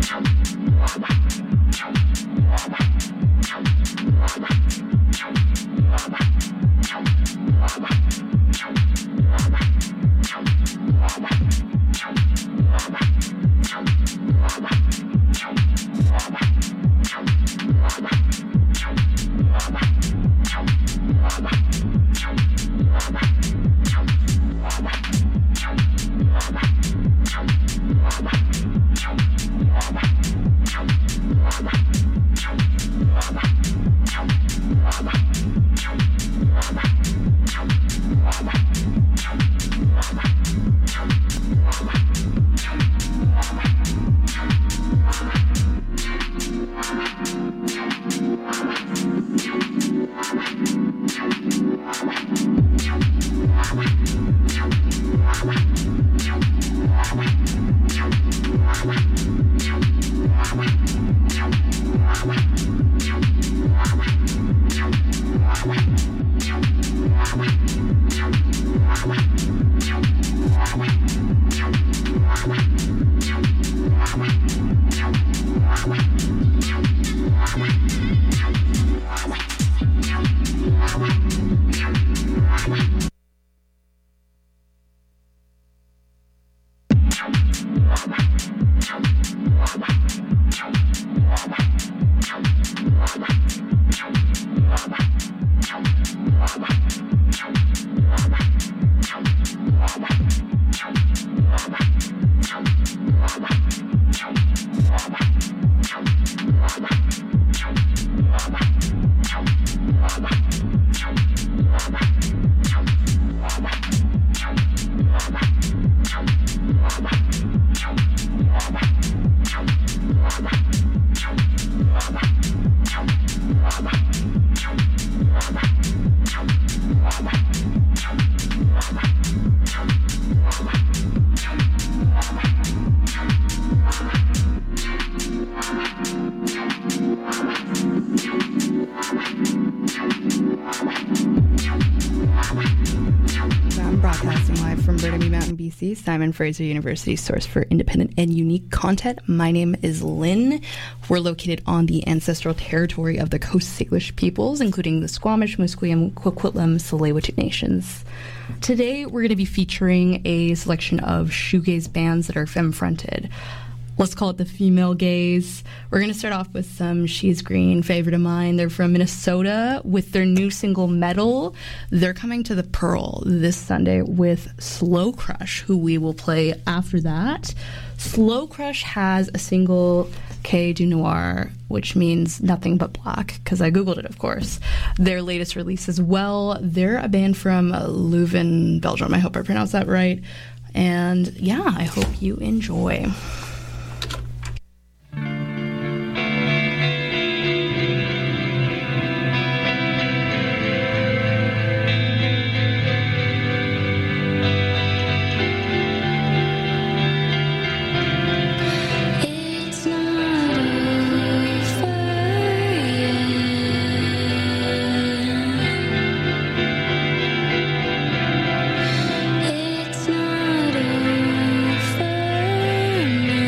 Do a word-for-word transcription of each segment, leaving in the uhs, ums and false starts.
Simon Fraser University, source for independent and unique content. My name is Lynn. We're located on the ancestral territory of the Coast Salish peoples, including the Squamish, Musqueam, Coquitlam, Tsleil-Waututh nations. Today, we're going to be featuring a selection of shoegaze bands that are femme-fronted. Let's call it the female gaze. We're going to start off with some She's Green, favorite of mine. They're from Minnesota with their new single, Metal. They're coming to the Pearl this Sunday with Slow Crush, who we will play after that. Slow Crush has a single, Quai du Noir, which means nothing but black, because I Googled it, of course. Their latest release as well. They're a band from Leuven, Belgium. I hope I pronounced that right. And yeah, I hope you enjoy. It's not over.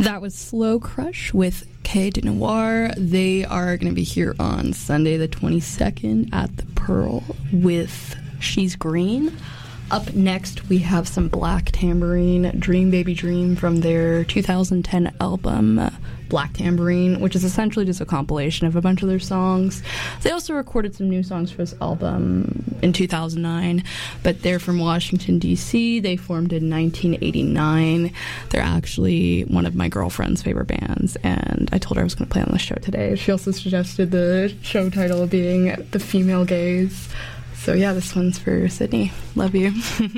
That was Slow Crush with Quai de Noir. They are going to be here on Sunday the twenty-second at the Pearl with She's Green. Up next, we have some Black Tambourine, Dream Baby Dream, from their two thousand ten album, uh, Black Tambourine, which is essentially just a compilation of a bunch of their songs. They also recorded some new songs for this album in two thousand nine, but they're from Washington, D C They formed in nineteen eighty-nine. They're actually one of my girlfriend's favorite bands, and I told her I was going to play on the show today. She also suggested the show title being The Female Gaze. So yeah, this one's for Sydney. Love you.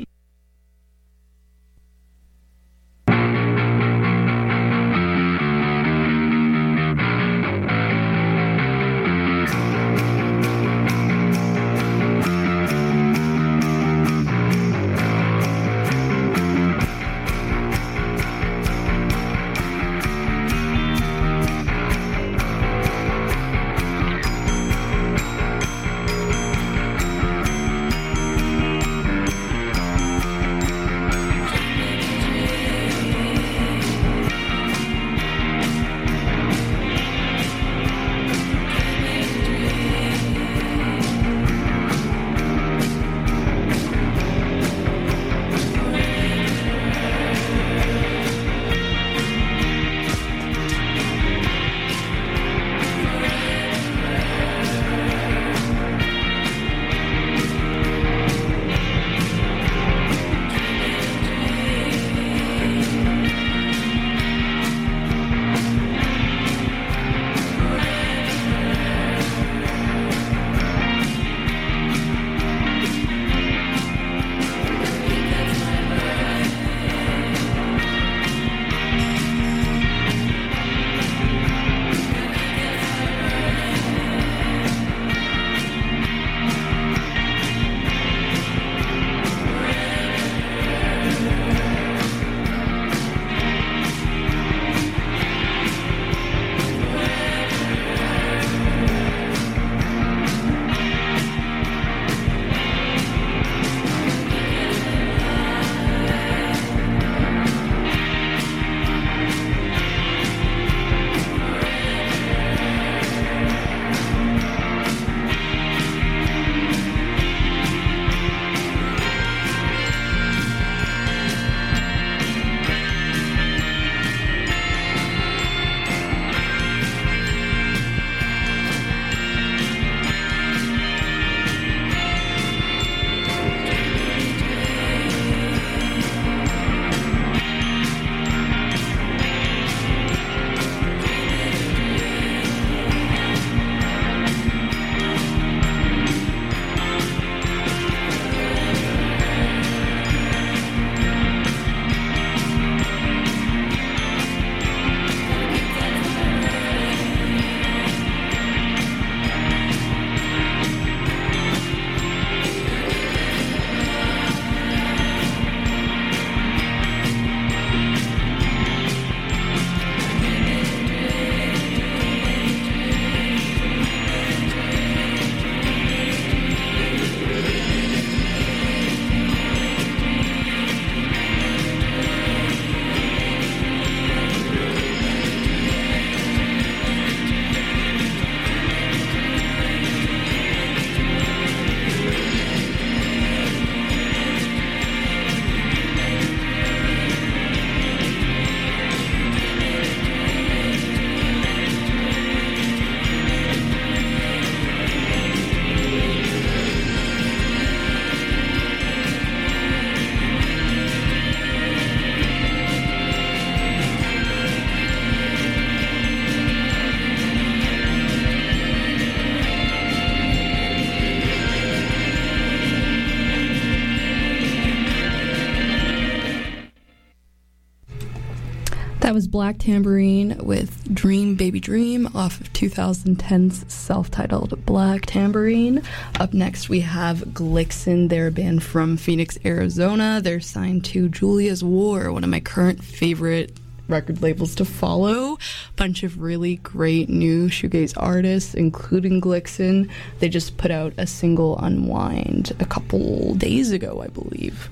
That was Black Tambourine with Dream Baby Dream off of twenty ten's self-titled Black Tambourine. Up next we have Glixen. They're a band from Phoenix, Arizona. They're signed to Julia's War, one of my current favorite record labels to follow. Bunch of really great new shoegaze artists, including Glixen. They just put out a single, Unwind, a couple days ago, I believe.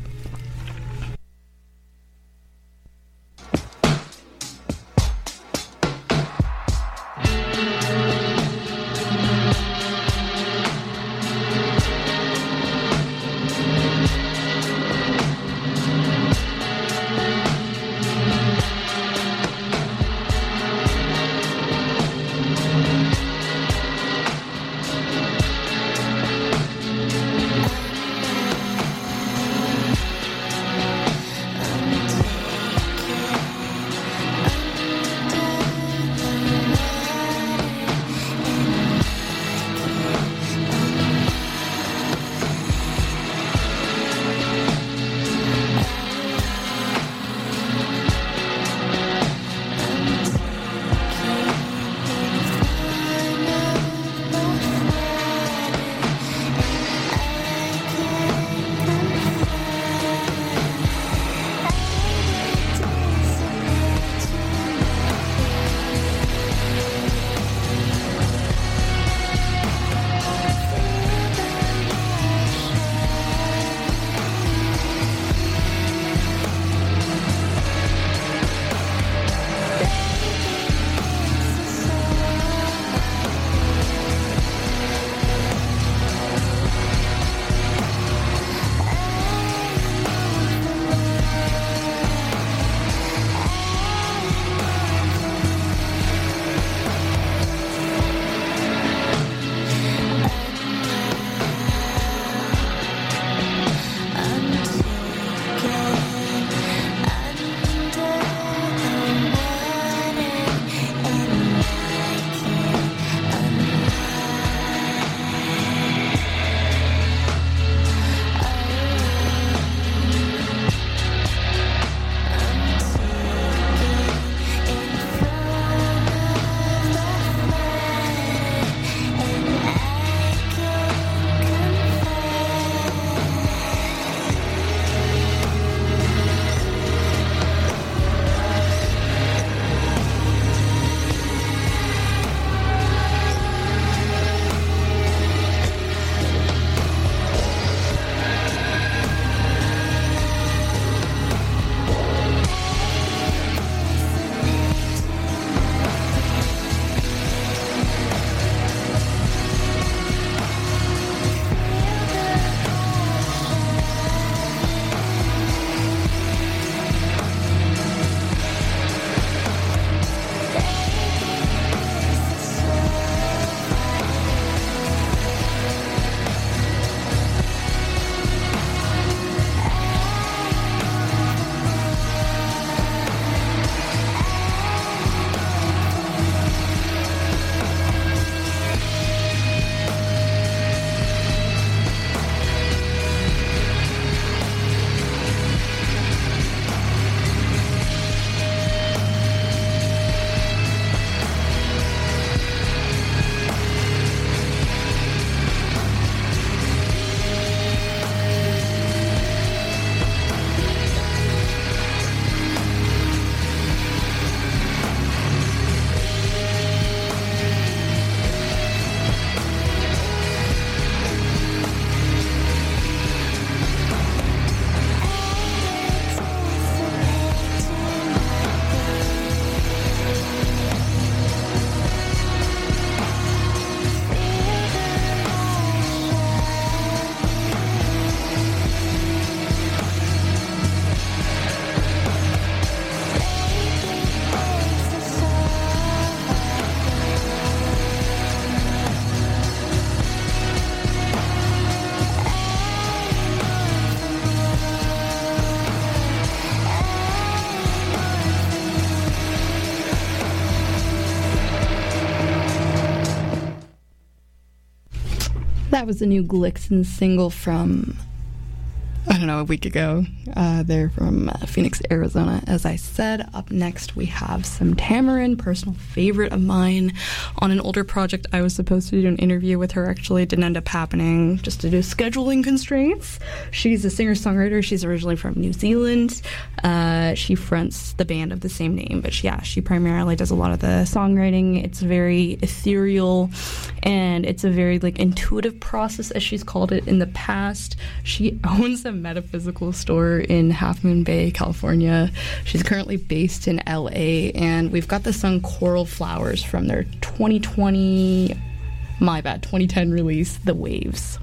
That was the new Glixen single from, I don't know, a week ago. Uh, they're from uh, Phoenix, Arizona. As I said, up next we have some Tamarin, personal favorite of mine. On an older project, I was supposed to do an interview with her. Actually, it didn't end up happening just due to scheduling constraints. She's a singer-songwriter. She's originally from New Zealand. Uh, she fronts the band of the same name, but yeah, she primarily does a lot of the songwriting. It's very ethereal, and it's a very like intuitive process, as she's called it in the past. She owns a metaphysical store in Half Moon Bay, California. She's currently based in L A, and we've got the song Coral Flowers from their twenty twenty, my bad, twenty ten release, The Waves.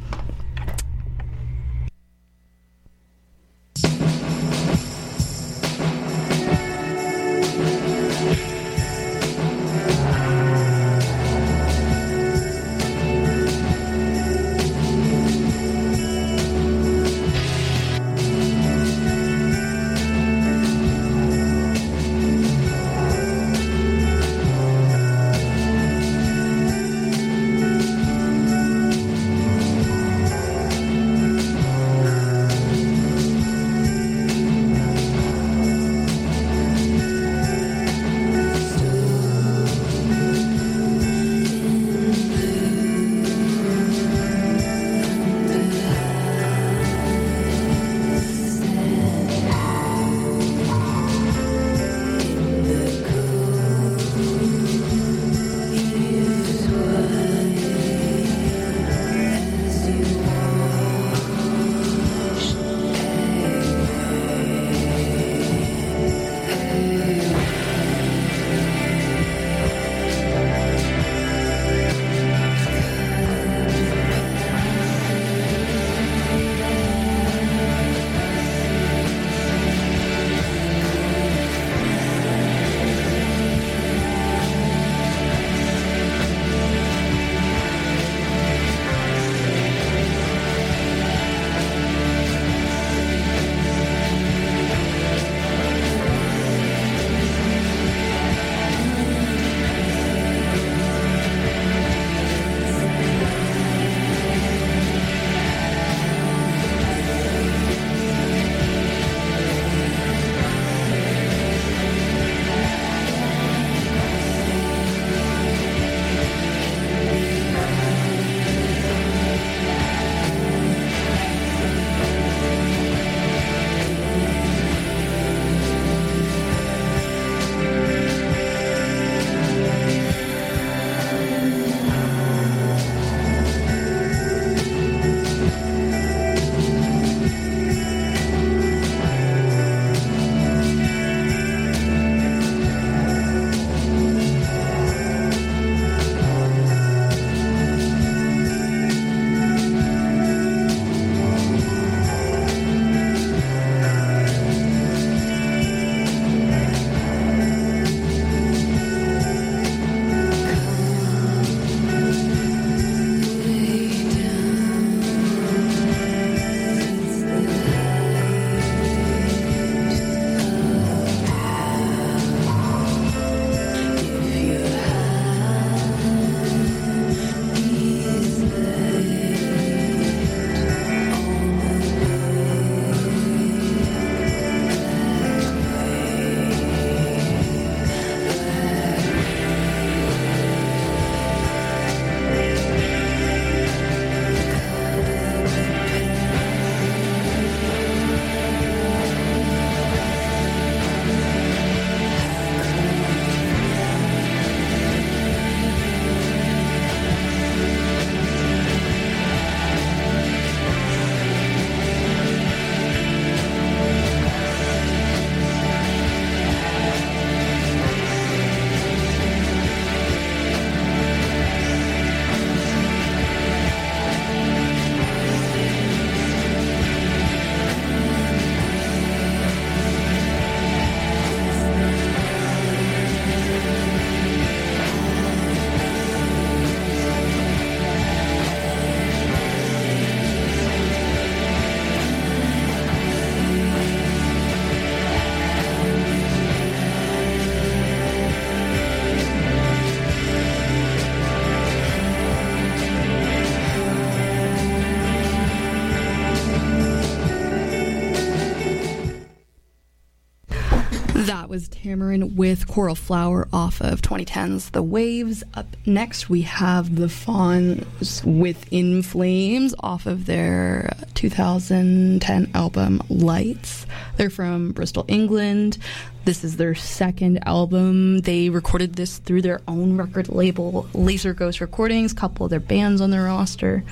That was Tamarin with Coral Flower off of twenty ten's The Waves. Up next, we have the Fawns with In Flames off of their two thousand ten album Lights. They're from Bristol, England. This is their second album. They recorded this through their own record label, Laser Ghost Recordings, a couple of their bands on their roster.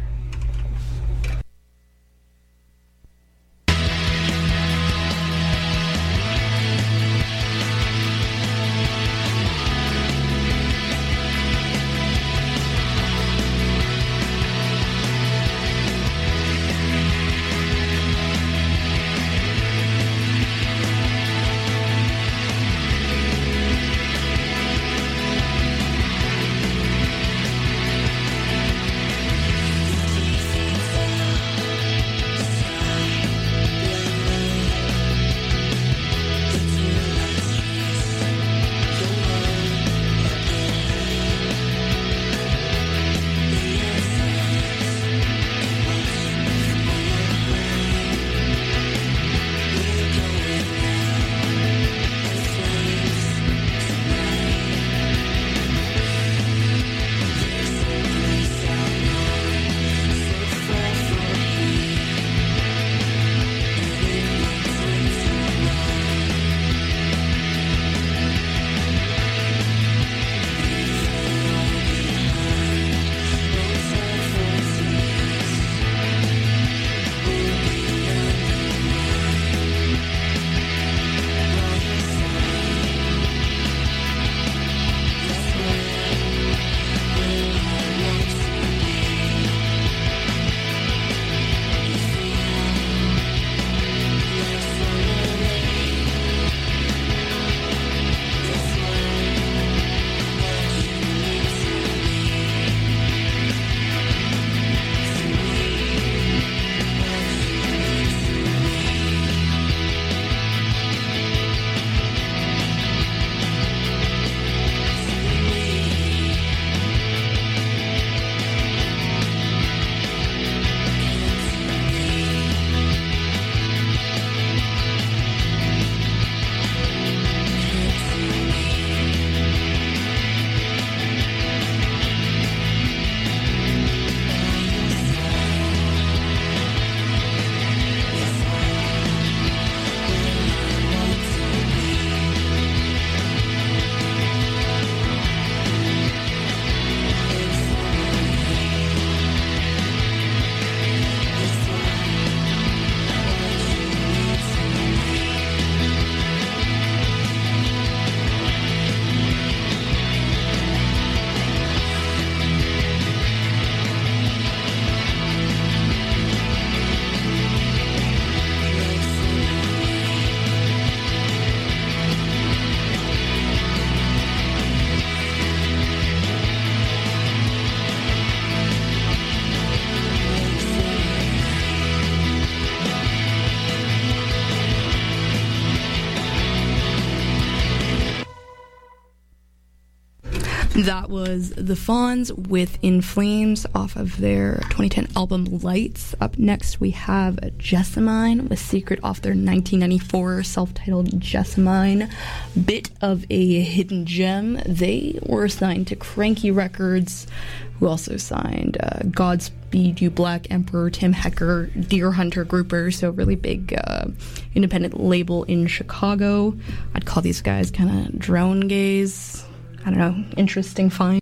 That was The Fawns with In Flames off of their twenty ten album Lights. Up next, we have Jessamine with Secret off their nineteen ninety-four self-titled Jessamine. Bit of a hidden gem. They were signed to Cranky Records, who also signed uh, Godspeed You Black Emperor, Tim Hecker, Deer Hunter Grouper, so really big uh, independent label in Chicago. I'd call these guys kind of drone gaze. I don't know, interesting find.